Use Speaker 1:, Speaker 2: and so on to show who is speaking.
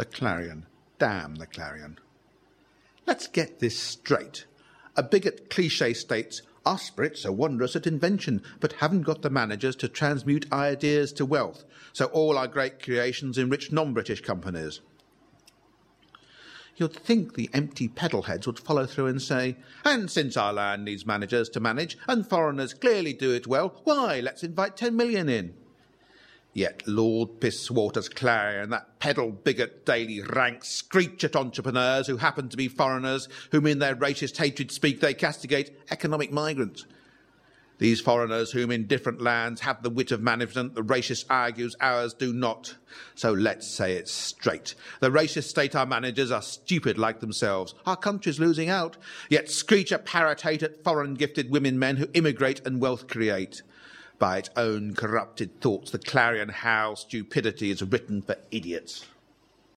Speaker 1: The Clarion. Damn the Clarion. Let's get this straight. A bigot cliché states, our spirits are wondrous at invention, but haven't got the managers to transmute ideas to wealth, so all our great creations enrich non-British companies. You'd think the empty peddleheads would follow through and say, and since our land needs managers to manage, and foreigners clearly do it well, why, let's invite 10 million in. Yet Lord Pisswater's Clarion, that peddle bigot daily rank, screech at entrepreneurs who happen to be foreigners, whom in their racist hatred speak they castigate economic migrants. These foreigners whom in different lands have the wit of management, the racist argues ours do not. So let's say it straight. The racist state our managers are stupid like themselves. Our country's losing out. Yet screech a parrot hate at foreign gifted women men who immigrate and wealth create. By its own corrupted thoughts, the Clarion howls stupidity is written for idiots.